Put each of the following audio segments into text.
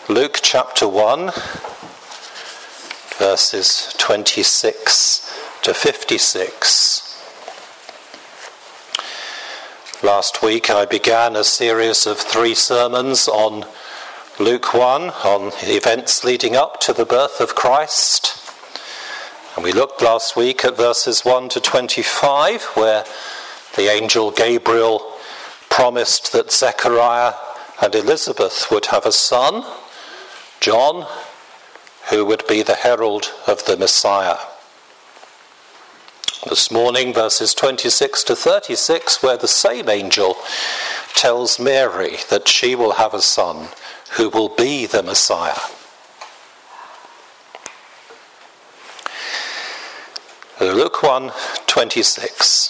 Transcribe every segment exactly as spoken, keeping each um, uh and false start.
Luke chapter one, verses twenty-six to fifty-six. Last week I began a series of three sermons on Luke one, on the events leading up to the birth of Christ. And we looked last week at verses one to twenty-five, where the angel Gabriel promised that Zechariah and Elizabeth would have a son, John, who would be the herald of the Messiah. This morning, verses twenty-six to thirty-six, where the same angel tells Mary that she will have a son who will be the Messiah. Luke one twenty-six.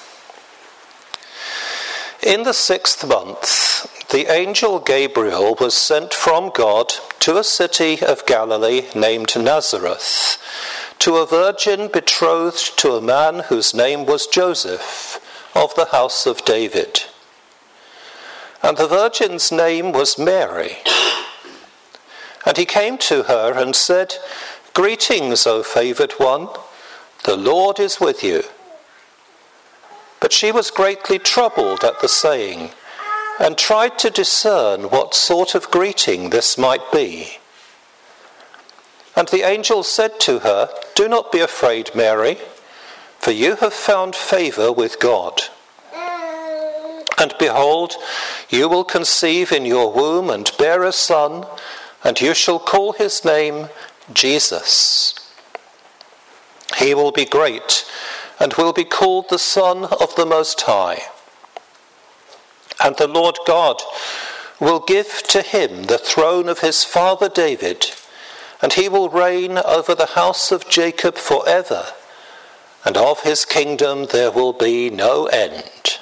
In the sixth month, the angel Gabriel was sent from God to a city of Galilee named Nazareth, to a virgin betrothed to a man whose name was Joseph, of the house of David. And the virgin's name was Mary. And he came to her and said, "Greetings, O favoured one, the Lord is with you." But she was greatly troubled at the saying, and tried to discern what sort of greeting this might be. And the angel said to her, "Do not be afraid, Mary, for you have found favour with God. And behold, you will conceive in your womb and bear a son, and you shall call his name Jesus. He will be great, and will be called the Son of the Most High. And the Lord God will give to him the throne of his father David, and he will reign over the house of Jacob forever, and of his kingdom there will be no end."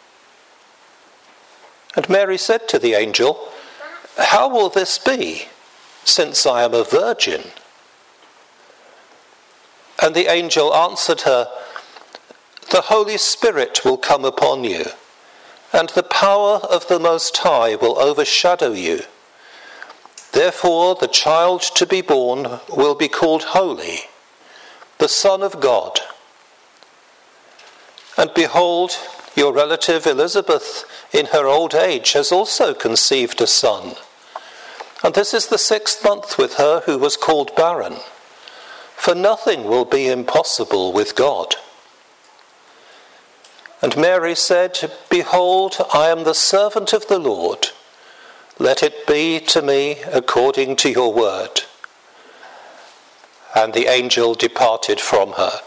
And Mary said to the angel, "How will this be, since I am a virgin?" And the angel answered her, "The Holy Spirit will come upon you, and the power of the Most High will overshadow you. Therefore the child to be born will be called Holy, the Son of God. And behold, your relative Elizabeth in her old age has also conceived a son. And this is the sixth month with her who was called barren. For nothing will be impossible with God." And Mary said, "Behold, I am the servant of the Lord. Let it be to me according to your word." And the angel departed from her.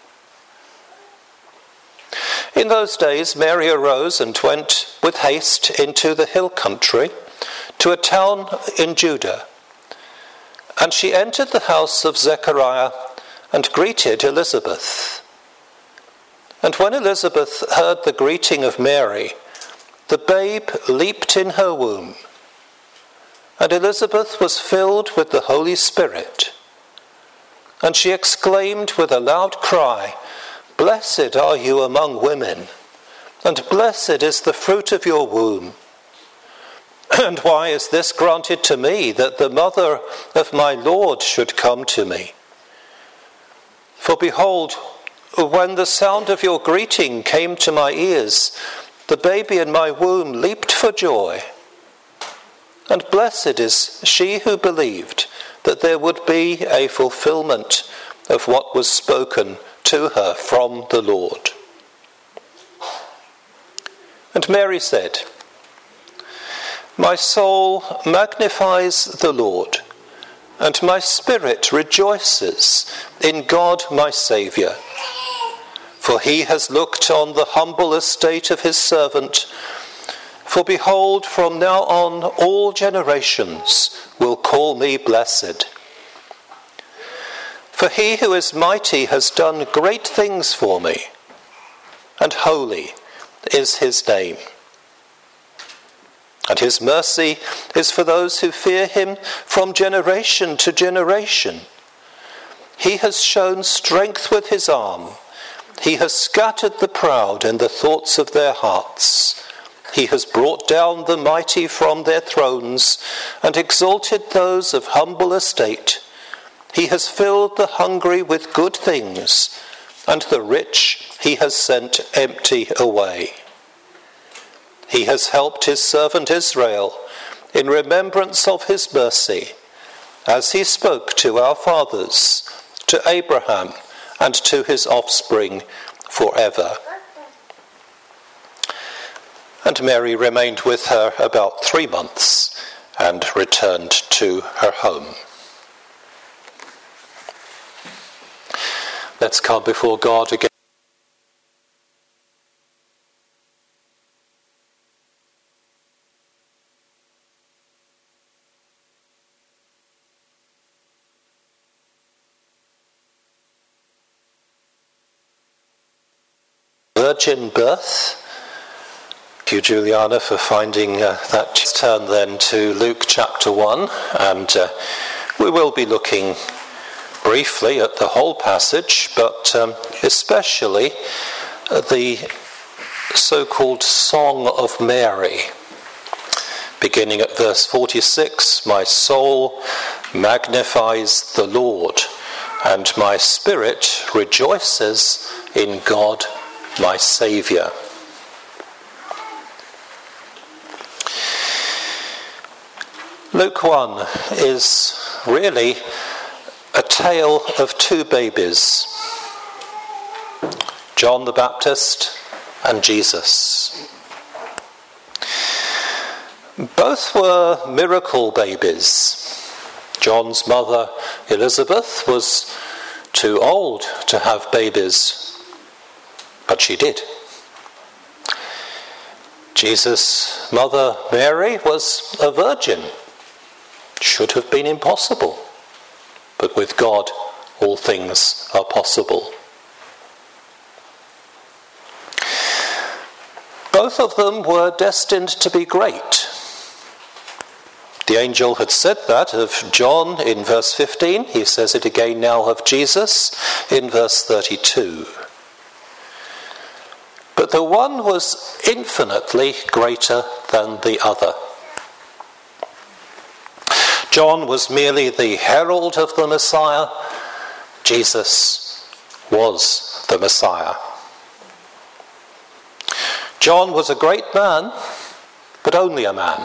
In those days Mary arose and went with haste into the hill country, to a town in Judah. And she entered the house of Zechariah and greeted Elizabeth. And when Elizabeth heard the greeting of Mary, the babe leaped in her womb. And Elizabeth was filled with the Holy Spirit. And she exclaimed with a loud cry, "Blessed are you among women, and blessed is the fruit of your womb. And why is this granted to me, that the mother of my Lord should come to me? For behold, when the sound of your greeting came to my ears, the baby in my womb leaped for joy. And blessed is she who believed that there would be a fulfillment of what was spoken to her from the Lord." And Mary said, "My soul magnifies the Lord, and my spirit rejoices in God my Saviour. For he has looked on the humble estate of his servant. For behold, from now on all generations will call me blessed. For he who is mighty has done great things for me, and holy is his name. And his mercy is for those who fear him from generation to generation. He has shown strength with his arm. He has scattered the proud in the thoughts of their hearts. He has brought down the mighty from their thrones and exalted those of humble estate. He has filled the hungry with good things, and the rich he has sent empty away. He has helped his servant Israel in remembrance of his mercy, as he spoke to our fathers, to Abraham, and to his offspring forever. And Mary remained with her about three months and returned to her home. Let's come before God again. Virgin birth. Thank you, Juliana, for finding uh, that. Let's turn then to Luke chapter one, and uh, we will be looking briefly at the whole passage, but um, especially uh, the so-called Song of Mary, beginning at verse forty-six. My soul magnifies the Lord, and my spirit rejoices in God my Saviour. Luke one is really a tale of two babies, John the Baptist and Jesus. Both were miracle babies. John's mother, Elizabeth, was too old to have babies, but she did. Jesus' mother, Mary, was a virgin. Should have been impossible, but with God all things are possible. Both of them were destined to be great. The angel had said that of John in verse fifteen. He says it again now of Jesus in verse thirty-two. But the one was infinitely greater than the other. John was merely the herald of the Messiah. Jesus was the Messiah. John was a great man, but only a man.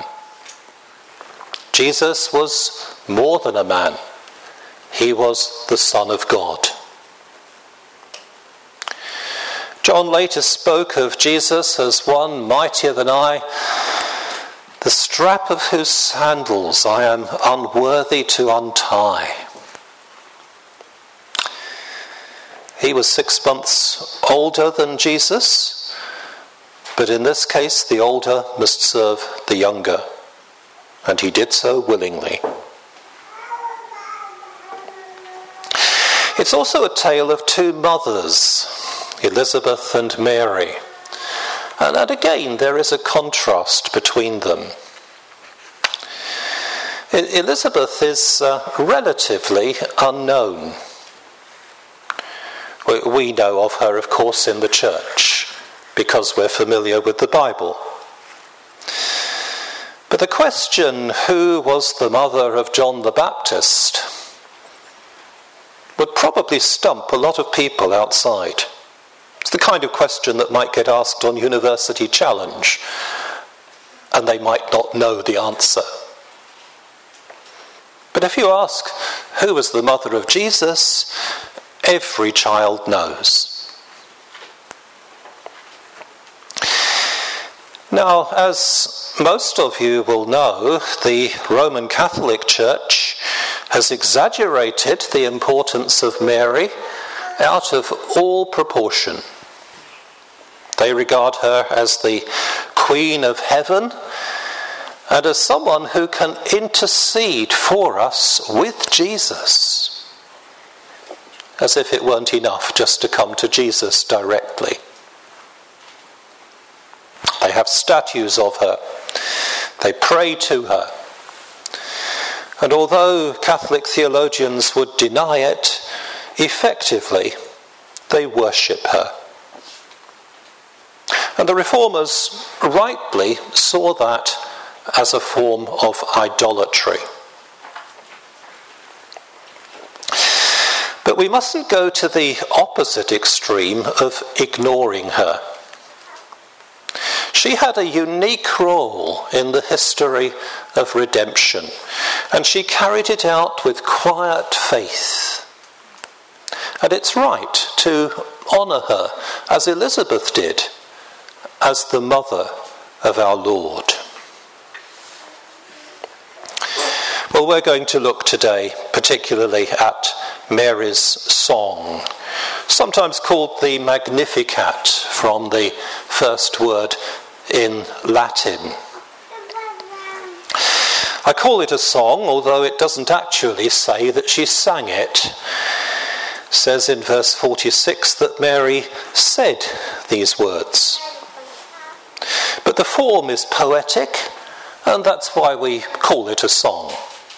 Jesus was more than a man. He was the Son of God. John later spoke of Jesus as one mightier than I, the strap of whose sandals I am unworthy to untie. He was six months older than Jesus, but in this case the older must serve the younger, and he did so willingly. It's also a tale of two mothers, Elizabeth and Mary. And, and again, there is a contrast between them. Elizabeth is uh, relatively unknown. We, we know of her, of course, in the church, because we're familiar with the Bible. But the question, who was the mother of John the Baptist, would probably stump a lot of people outside. It's the kind of question that might get asked on University Challenge, and they might not know the answer. But if you ask, who was the mother of Jesus, every child knows. Now, as most of you will know, the Roman Catholic Church has exaggerated the importance of Mary out of all proportion. They regard her as the Queen of Heaven and as someone who can intercede for us with Jesus, as if it weren't enough just to come to Jesus directly. They have statues of her. They pray to her. And although Catholic theologians would deny it, effectively they worship her. And the Reformers rightly saw that as a form of idolatry. But we mustn't go to the opposite extreme of ignoring her. She had a unique role in the history of redemption, and she carried it out with quiet faith. And it's right to honour her, as Elizabeth did, as the mother of our Lord. Well, we're going to look today particularly at Mary's song, sometimes called the Magnificat, from the first word in Latin. I call it a song, although it doesn't actually say that she sang it. It says in verse forty-six that Mary said these words. But the form is poetic, and that's why we call it a song.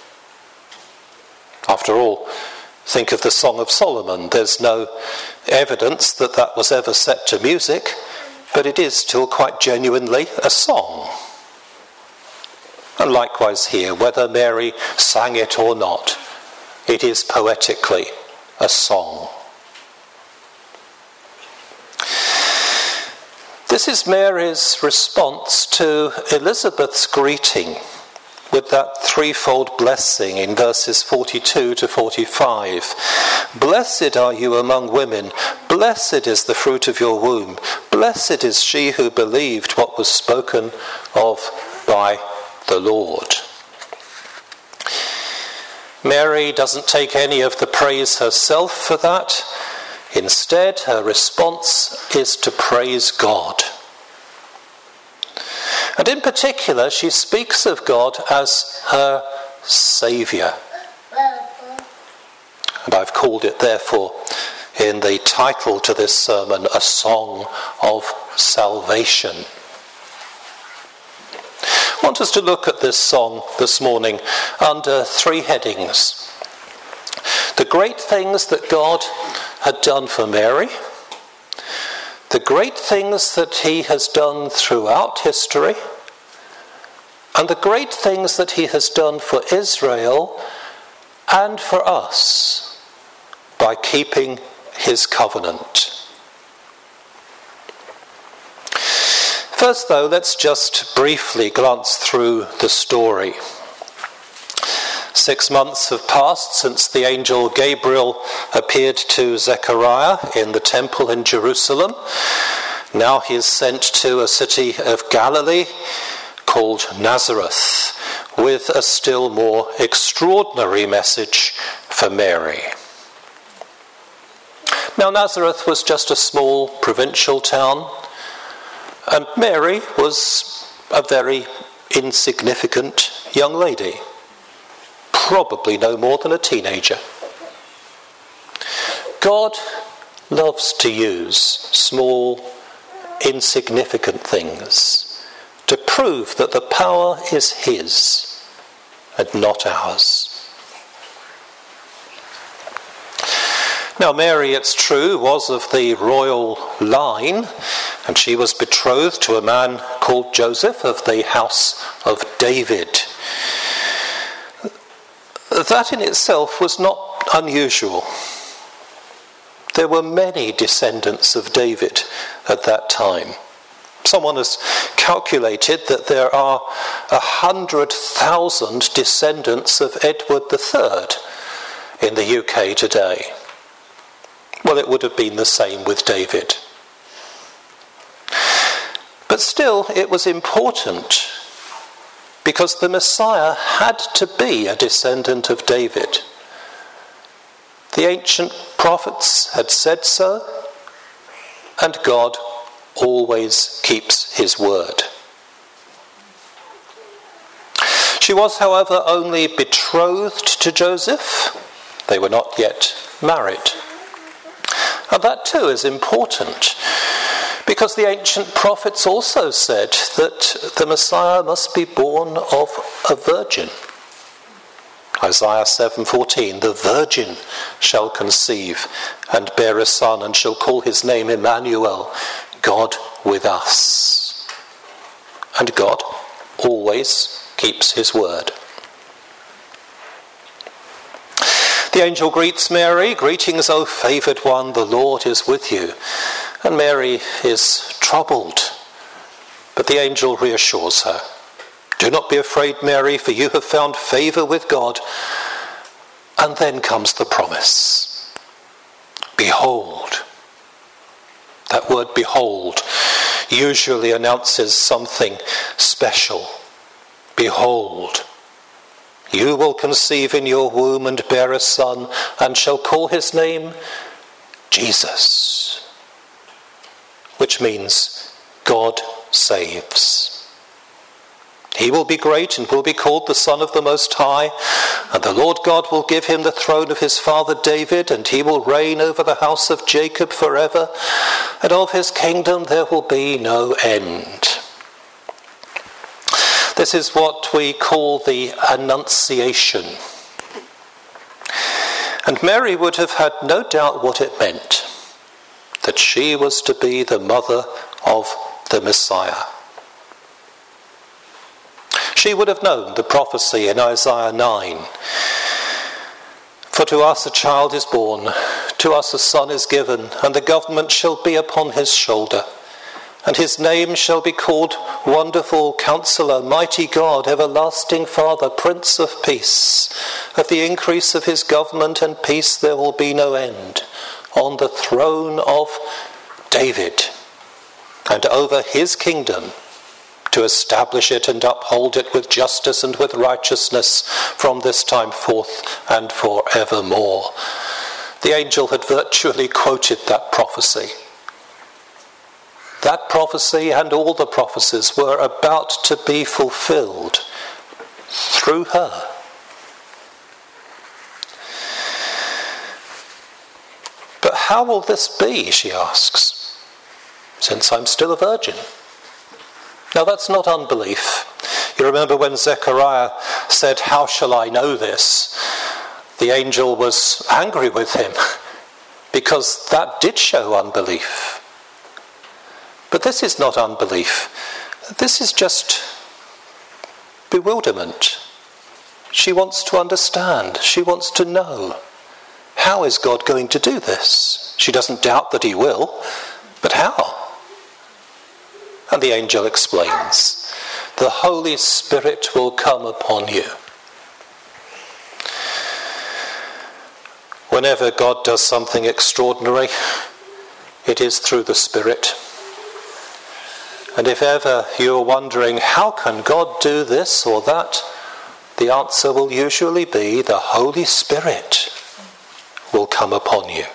After all, think of the Song of Solomon. There's no evidence that that was ever set to music, but it is still quite genuinely a song. And likewise here, whether Mary sang it or not, it is poetically a song. This is Mary's response to Elizabeth's greeting with that threefold blessing in verses forty-two to forty-five. Blessed are you among women, blessed is the fruit of your womb, blessed is she who believed what was spoken of by the Lord. Mary doesn't take any of the praise herself for that. Instead, her response is to praise God. And in particular, she speaks of God as her Saviour. And I've called it, therefore, in the title to this sermon, a song of salvation. I want us to look at this song this morning under three headings. The great things that God had done for Mary, the great things that he has done throughout history, and the great things that he has done for Israel and for us by keeping his covenant. First, though, let's just briefly glance through the story. Six months have passed since the angel Gabriel appeared to Zechariah in the temple in Jerusalem. Now he is sent to a city of Galilee called Nazareth with a still more extraordinary message for Mary. Now, Nazareth was just a small provincial town, and Mary was a very insignificant young lady, probably no more than a teenager. God loves to use small, insignificant things to prove that the power is his and not ours. Now, Mary, it's true, was of the royal line, and she was betrothed to a man called Joseph of the house of David. That in itself was not unusual. There were many descendants of David at that time. Someone has calculated that there are a hundred thousand descendants of Edward the Third in the U K today. Well, it would have been the same with David. But still, it was important because the Messiah had to be a descendant of David. The ancient prophets had said so, and God always keeps his word. She was, however, only betrothed to Joseph. They were not yet married. And that too is important, because the ancient prophets also said that the Messiah must be born of a virgin. Isaiah seven fourteen, the virgin shall conceive and bear a son and shall call his name Emmanuel, God with us. And God always keeps his word. The angel greets Mary. Greetings, O favoured one, the Lord is with you. And Mary is troubled. But the angel reassures her. Do not be afraid, Mary, for you have found favour with God. And then comes the promise. Behold. That word behold usually announces something special. Behold. You will conceive in your womb and bear a son, and shall call his name Jesus, which means God saves. He will be great and will be called the Son of the Most High, and the Lord God will give him the throne of his father David, and he will reign over the house of Jacob forever, and of his kingdom there will be no end. This is what we call the Annunciation. And Mary would have had no doubt what it meant, that she was to be the mother of the Messiah. She would have known the prophecy in Isaiah nine. For to us a child is born, to us a son is given, and the government shall be upon his shoulder. And his name shall be called Wonderful Counselor, Mighty God, Everlasting Father, Prince of Peace. Of the increase of his government and peace there will be no end, on the throne of David, and over his kingdom, to establish it and uphold it with justice and with righteousness from this time forth and forevermore. The angel had virtually quoted that prophecy. That prophecy and all the prophecies were about to be fulfilled through her. But how will this be, she asks, since I'm still a virgin? Now that's not unbelief. You remember when Zechariah said, how shall I know this? The angel was angry with him because that did show unbelief. But this is not unbelief. This is just bewilderment. She wants to understand. She wants to know. How is God going to do this? She doesn't doubt that he will, but how? And the angel explains. The Holy Spirit will come upon you. Whenever God does something extraordinary, it is through the Spirit. And if ever you're wondering, how can God do this or that? The answer will usually be the Holy Spirit will come upon you.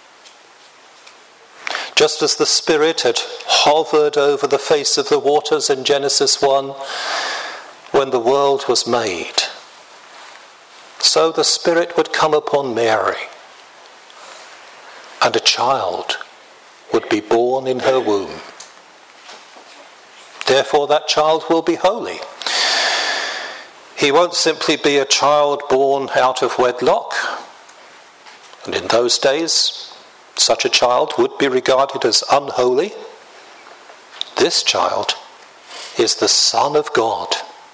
Just as the Spirit had hovered over the face of the waters in Genesis one when the world was made, so the Spirit would come upon Mary, and a child would be born in her womb. Therefore, that child will be holy. He won't simply be a child born out of wedlock. And in those days, such a child would be regarded as unholy. This child is the Son of God.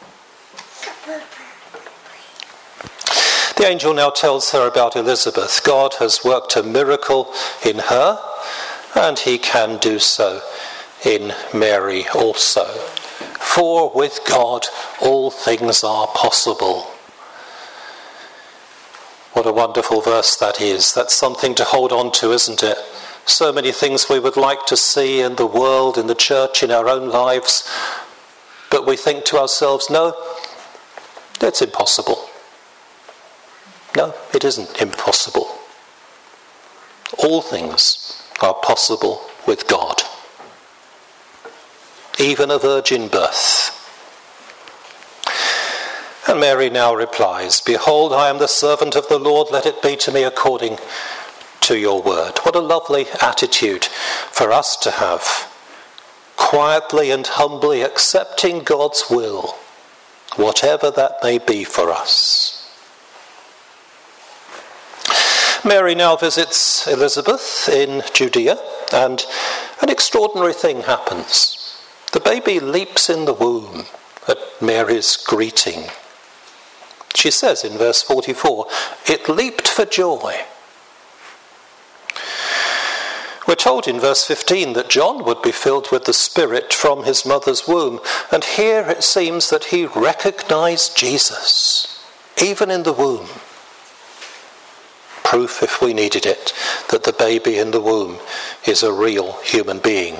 The angel now tells her about Elizabeth. God has worked a miracle in her, and he can do so in Mary also. For with God all things are possible. What a wonderful verse that is. That's something to hold on to, isn't it? So many things we would like to see in the world, in the church, in our own lives, but we think to ourselves, no, it's impossible. No, it isn't impossible. All things are possible with God. Even a virgin birth. And Mary now replies, behold, I am the servant of the Lord, let it be to me according to your word. What a lovely attitude for us to have, quietly and humbly accepting God's will, whatever that may be for us. Mary now visits Elizabeth in Judea, and an extraordinary thing happens. The baby leaps in the womb at Mary's greeting. She says in verse forty-four, it leaped for joy. We're told in verse fifteen that John would be filled with the Spirit from his mother's womb, and here it seems that he recognized Jesus, even in the womb. Proof, if we needed it, that the baby in the womb is a real human being.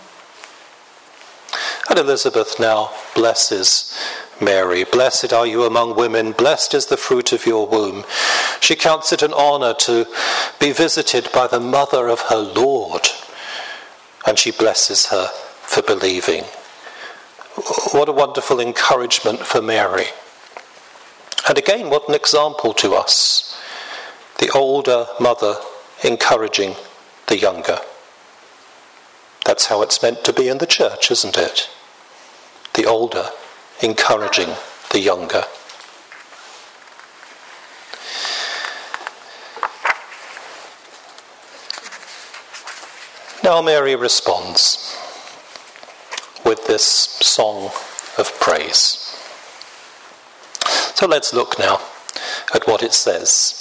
And Elizabeth now blesses Mary. Blessed are you among women, blessed is the fruit of your womb. She counts it an honour to be visited by the mother of her Lord, and she blesses her for believing. What a wonderful encouragement for Mary. And again, what an example to us. The older mother encouraging the younger. That's how it's meant to be in the church, isn't it? The older encouraging the younger. Now Mary responds with this song of praise. So let's look now at what it says.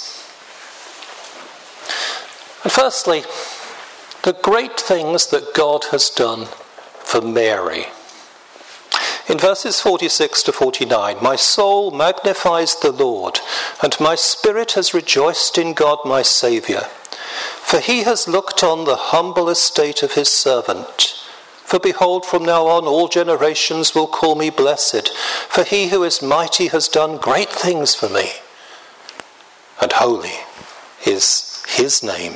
And firstly, the great things that God has done for Mary. In verses forty-six to forty-nine, my soul magnifies the Lord, and my spirit has rejoiced in God my Saviour. For he has looked on the humble estate of his servant. For behold, from now on all generations will call me blessed. For he who is mighty has done great things for me, and holy is his name.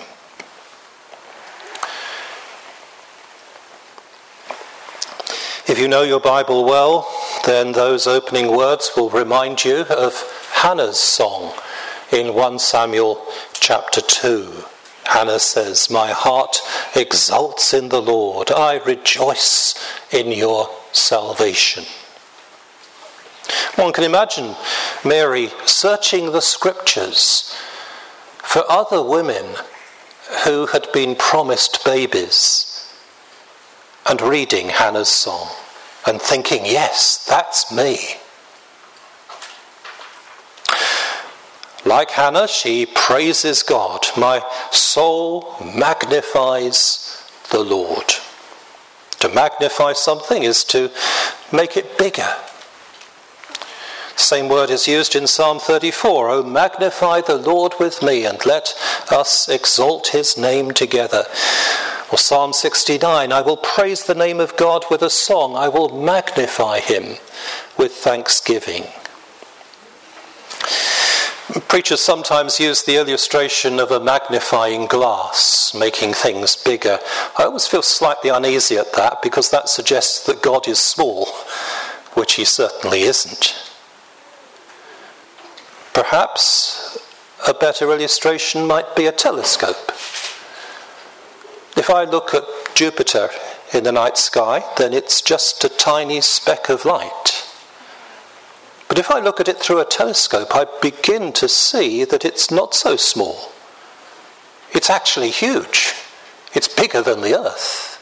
If you know your Bible well, then those opening words will remind you of Hannah's song in First Samuel chapter two. Hannah says, my heart exults in the Lord. I rejoice in your salvation. One can imagine Mary searching the scriptures for other women who had been promised babies and reading Hannah's song and thinking, yes, that's me. Like Hannah, she praises God. My soul magnifies the Lord. To magnify something is to make it bigger. Same word is used in Psalm thirty-four. Oh, magnify the Lord with me, and let us exalt his name together. Or Psalm sixty-nine, I will praise the name of God with a song. I will magnify him with thanksgiving. Preachers sometimes use the illustration of a magnifying glass, making things bigger. I always feel slightly uneasy at that, because that suggests that God is small, which he certainly isn't. Perhaps a better illustration might be a telescope. If I look at Jupiter in the night sky, then it's just a tiny speck of light. But if I look at it through a telescope, I begin to see that it's not so small. It's actually huge. It's bigger than the Earth.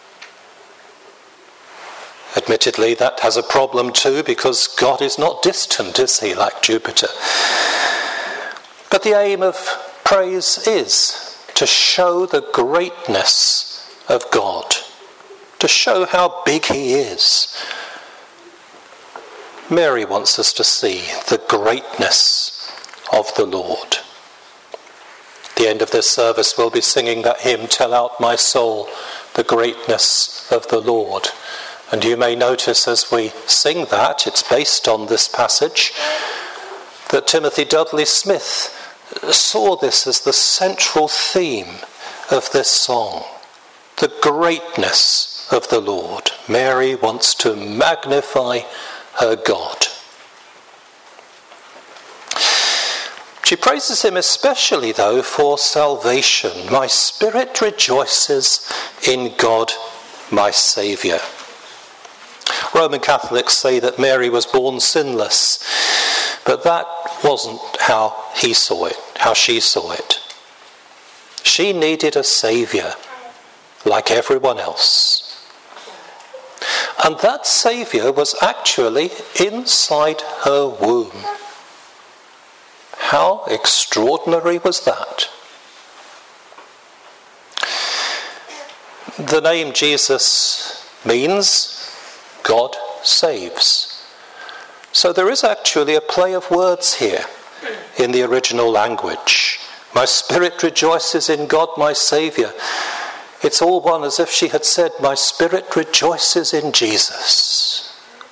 Admittedly, that has a problem too, because God is not distant, is he, like Jupiter? But the aim of praise is to show the greatness of God, to show how big he is. Mary wants us to see the greatness of the Lord. At the end of this service, we'll be singing that hymn, Tell Out My Soul, the Greatness of the Lord. And you may notice as we sing that, it's based on this passage, that Timothy Dudley Smith saw this as the central theme of this song, the greatness of the Lord. Mary wants to magnify her God. She praises him especially, though, for salvation. My spirit rejoices in God, my Saviour. Roman Catholics say that Mary was born sinless, but that wasn't how he saw it, how she saw it. She needed a Saviour, like everyone else. And that Saviour was actually inside her womb. How extraordinary was that? The name Jesus means God saves. So there is actually a play of words here in the original language. My spirit rejoices in God my Saviour. It's all one, as if she had said, my spirit rejoices in Jesus.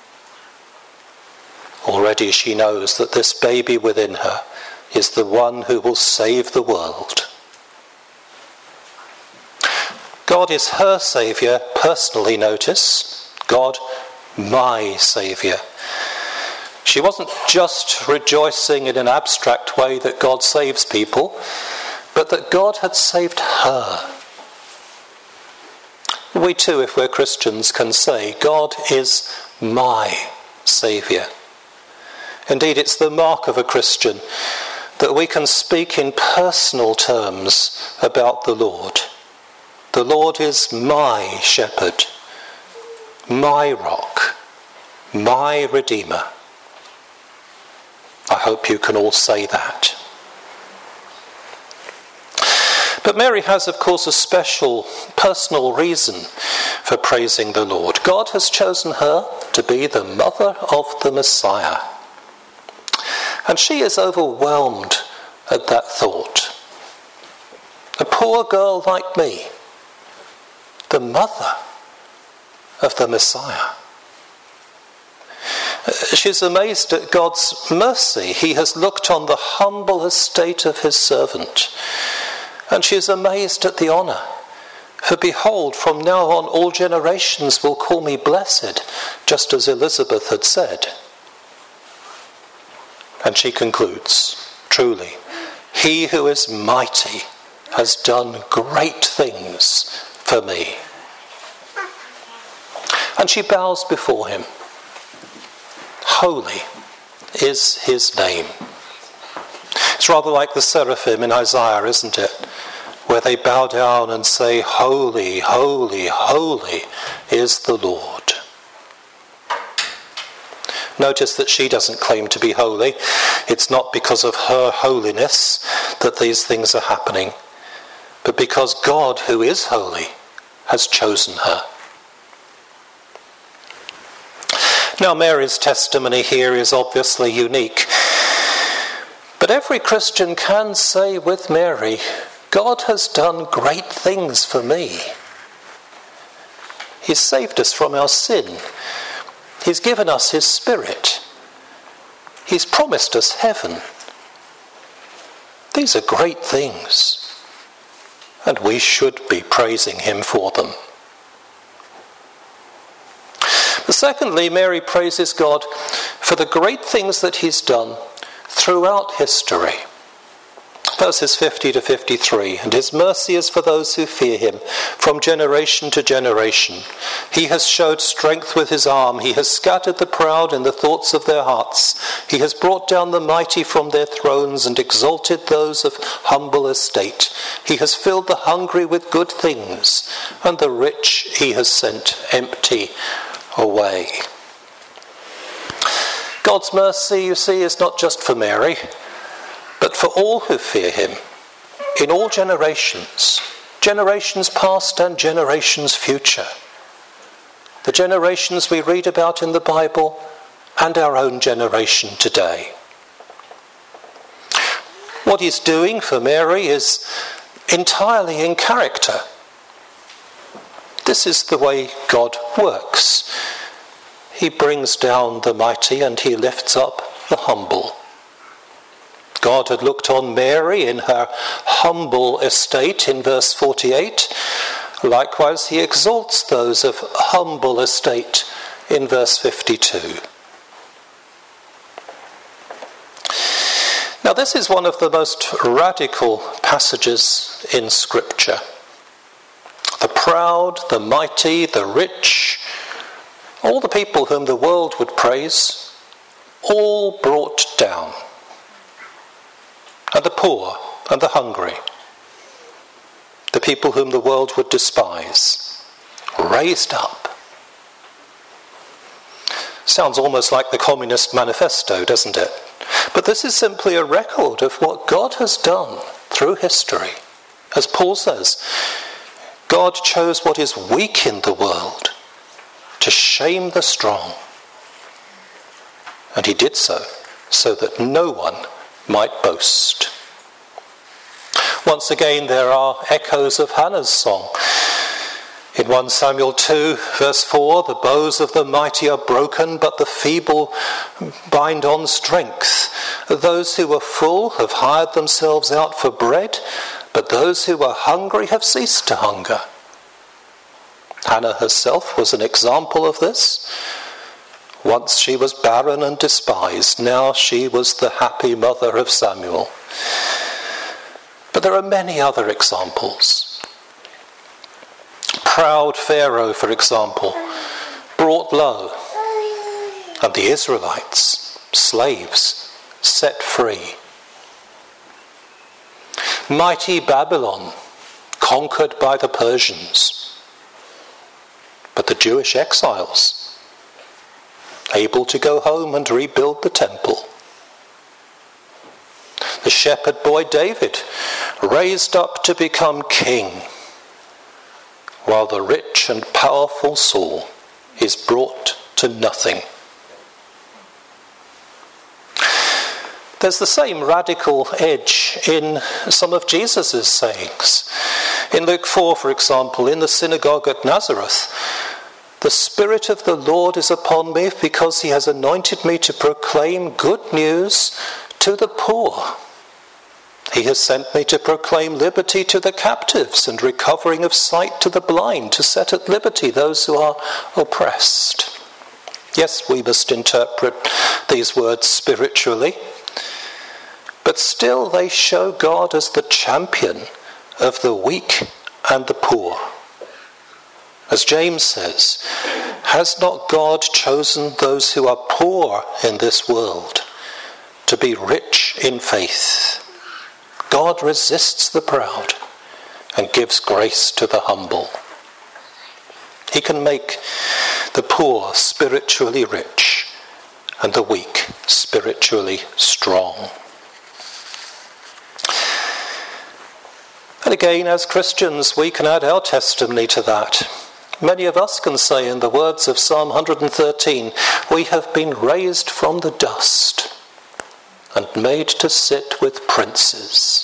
Already she knows that this baby within her is the one who will save the world. God is her Saviour, personally, notice. God, my Saviour. She wasn't just rejoicing in an abstract way that God saves people, but that God had saved her. We too, if we're Christians, can say, God is my Saviour. Indeed, it's the mark of a Christian that we can speak in personal terms about the Lord. The Lord is my shepherd, my rock, my Redeemer. I hope you can all say that. But Mary has, of course, a special personal reason for praising the Lord. God has chosen her to be the mother of the Messiah. And she is overwhelmed at that thought. A poor girl like me, the mother of the Messiah. She's amazed at God's mercy. He has looked on the humble estate of his servant. And she is amazed at the honour. For behold, from now on all generations will call me blessed, just as Elizabeth had said. And she concludes, truly, he who is mighty has done great things for me. And she bows before him. Holy is his name. It's rather like the seraphim in Isaiah, isn't it? Where they bow down and say, holy, holy, holy is the Lord. Notice that she doesn't claim to be holy. It's not because of her holiness that these things are happening, but because God, who is holy, has chosen her. Now, Mary's testimony here is obviously unique. But every Christian can say with Mary, God has done great things for me. He's saved us from our sin. He's given us his Spirit. He's promised us heaven. These are great things, and we should be praising him for them. But secondly, Mary praises God for the great things that he's done throughout history. Verses fifty to fifty-three, and his mercy is for those who fear him from generation to generation. He has showed strength with his arm. He has scattered the proud in the thoughts of their hearts. He has brought down the mighty from their thrones and exalted those of humble estate. He has filled the hungry with good things, and the rich he has sent empty away. God's mercy, you see, is not just for Mary, but for all who fear him, in all generations, generations past and generations future. The generations we read about in the Bible and our own generation today. What he's doing for Mary is entirely in character. This is the way God works. He brings down the mighty and he lifts up the humble. God had looked on Mary in her humble estate in verse forty-eight. Likewise, he exalts those of humble estate in verse fifty-two. Now, this is one of the most radical passages in Scripture. The proud, the mighty, the rich, all the people whom the world would praise, all brought down. And the poor and the hungry, the people whom the world would despise. Raised up. Sounds almost like the Communist Manifesto, doesn't it? But this is simply a record of what God has done through history. As Paul says, God chose what is weak in the world to shame the strong. And he did so, so that no one might boast. Once again, there are echoes of Hannah's song. In First Samuel two, verse four, the bows of the mighty are broken, but the feeble bind on strength. Those who are full have hired themselves out for bread, but those who are hungry have ceased to hunger. Hannah herself was an example of this. Once she was barren and despised, now she was the happy mother of Samuel. But there are many other examples. Proud Pharaoh, for example, brought low, and the Israelites, slaves, set free. Mighty Babylon, conquered by the Persians, but the Jewish exiles, able to go home and rebuild the temple. The shepherd boy David, raised up to become king, while the rich and powerful Saul is brought to nothing. There's the same radical edge in some of Jesus' sayings. In Luke four, for example, in the synagogue at Nazareth, the Spirit of the Lord is upon me because he has anointed me to proclaim good news to the poor. He has sent me to proclaim liberty to the captives and recovering of sight to the blind, to set at liberty those who are oppressed. Yes, we must interpret these words spiritually, but still they show God as the champion of the weak and the poor. As James says, has not God chosen those who are poor in this world to be rich in faith? God resists the proud and gives grace to the humble. He can make the poor spiritually rich and the weak spiritually strong. And again, as Christians, we can add our testimony to that. Many of us can say in the words of Psalm one hundred thirteen, we have been raised from the dust and made to sit with princes.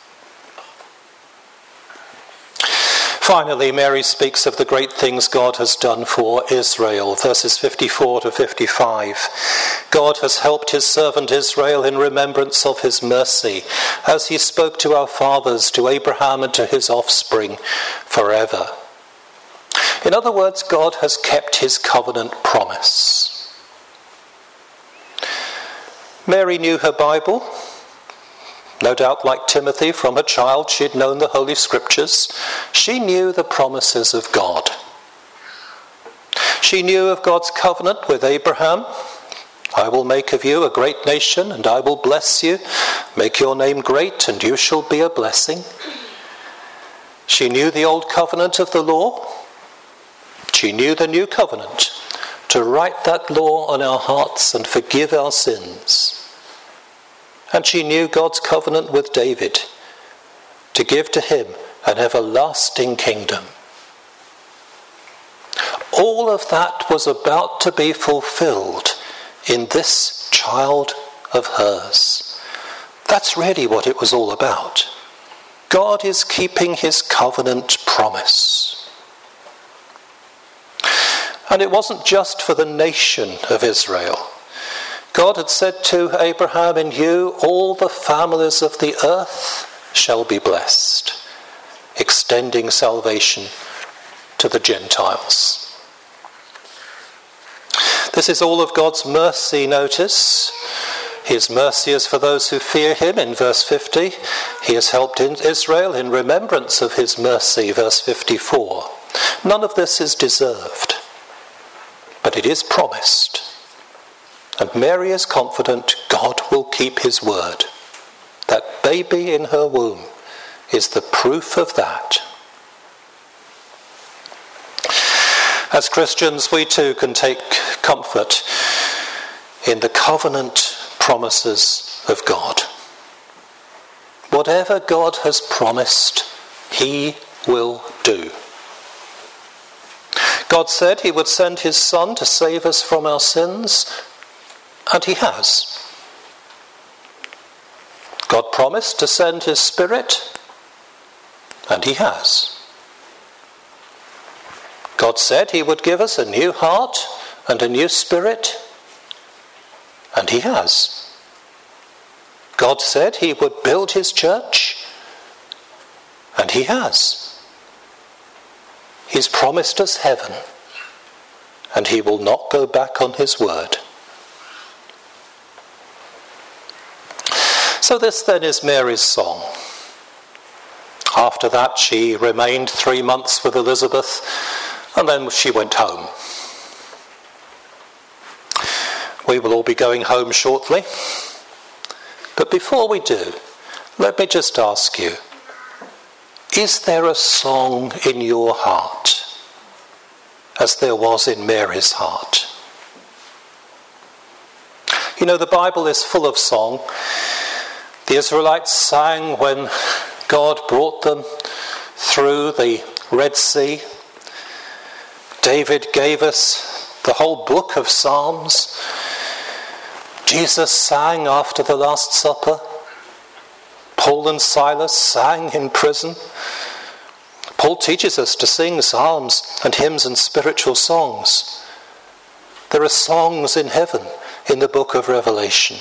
Finally, Mary speaks of the great things God has done for Israel, verses fifty-four to fifty-five. God has helped his servant Israel in remembrance of his mercy, as he spoke to our fathers, to Abraham and to his offspring forever. In other words, God has kept his covenant promise. Mary knew her Bible. No doubt, like Timothy, from a child she'd known the Holy Scriptures. She knew the promises of God. She knew of God's covenant with Abraham. I will make of you a great nation, and I will bless you. Make your name great, and you shall be a blessing. She knew the old covenant of the law. She knew the new covenant, to write that law on our hearts and forgive our sins. And she knew God's covenant with David, to give to him an everlasting kingdom. All of that was about to be fulfilled in this child of hers. That's really what it was all about. God is keeping his covenant promise. And it wasn't just for the nation of Israel. God had said to Abraham, in you all the families of the earth shall be blessed, extending salvation to the Gentiles. This is all of God's mercy, notice. His mercy is for those who fear him, in verse fifty. He has helped Israel in remembrance of his mercy, verse fifty-four. None of this is deserved, but it is promised. And Mary is confident God will keep his word. That baby in her womb is the proof of that. As Christians, we too can take comfort in the covenant promises of God. Whatever God has promised, he will do. God said he would send his Son to save us from our sins, and he has. God promised to send his Spirit, and he has. God said he would give us a new heart and a new spirit, and he has. God said he would build his church, and he has. He's promised us heaven, and he will not go back on his word. So this then is Mary's song. After that she remained three months with Elizabeth, and then she went home. We will all be going home shortly. But before we do, let me just ask you, is there a song in your heart, as there was in Mary's heart? You know, the Bible is full of song. The Israelites sang when God brought them through the Red Sea. David gave us the whole book of Psalms. Jesus sang after the Last Supper. Paul and Silas sang in prison. Paul teaches us to sing psalms and hymns and spiritual songs. There are songs in heaven in the book of Revelation.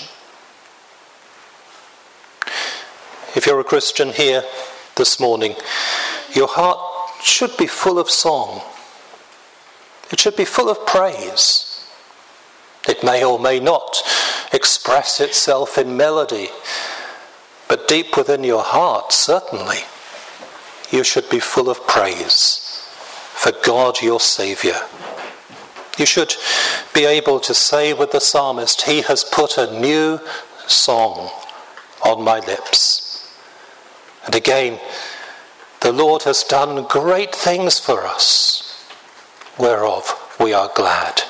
If you're a Christian here this morning, your heart should be full of song. It should be full of praise. It may or may not express itself in melody, but deep within your heart, certainly, you should be full of praise for God your Saviour. You should be able to say with the psalmist, he has put a new song on my lips. And again, the Lord has done great things for us, whereof we are glad.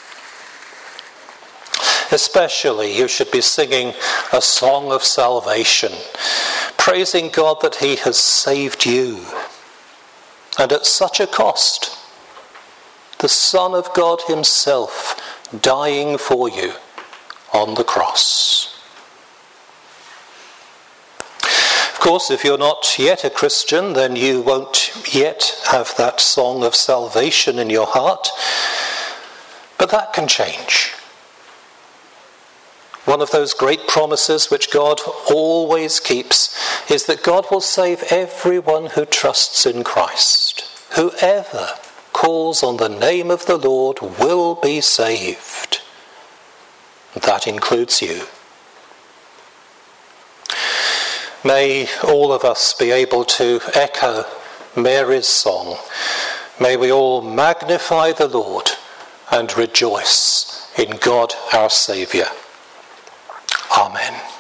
Especially, you should be singing a song of salvation, praising God that he has saved you, and at such a cost, the Son of God himself dying for you on the cross. Of course, if you're not yet a Christian, then you won't yet have that song of salvation in your heart. But that can change. One of those great promises which God always keeps is that God will save everyone who trusts in Christ. Whoever calls on the name of the Lord will be saved. That includes you. May all of us be able to echo Mary's song. May we all magnify the Lord and rejoice in God our Saviour. Amen.